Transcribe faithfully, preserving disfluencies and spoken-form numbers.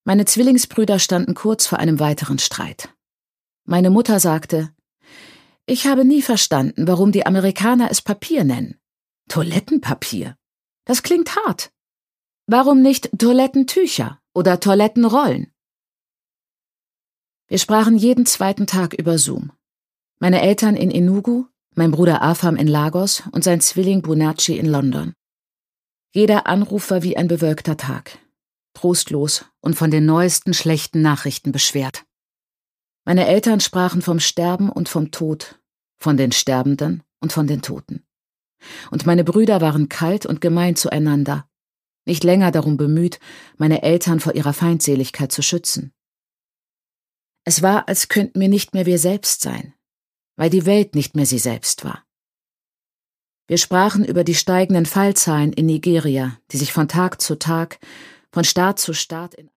Meine Zwillingsbrüder standen kurz vor einem weiteren Streit. Meine Mutter sagte: »Ich habe nie verstanden, warum die Amerikaner es Papier nennen. Toilettenpapier. Das klingt hart. Warum nicht Toilettentücher oder Toilettenrollen?« Wir sprachen jeden zweiten Tag über Zoom. Meine Eltern in Enugu, mein Bruder Afam in Lagos und sein Zwilling Bonacci in London. Jeder Anruf war wie ein bewölkter Tag. Trostlos und von den neuesten schlechten Nachrichten beschwert. Meine Eltern sprachen vom Sterben und vom Tod, von den Sterbenden und von den Toten. Und meine Brüder waren kalt und gemein zueinander, nicht länger darum bemüht, meine Eltern vor ihrer Feindseligkeit zu schützen. Es war, als könnten wir nicht mehr wir selbst sein, weil die Welt nicht mehr sie selbst war. Wir sprachen über die steigenden Fallzahlen in Nigeria, die sich von Tag zu Tag, von Staat zu Staat in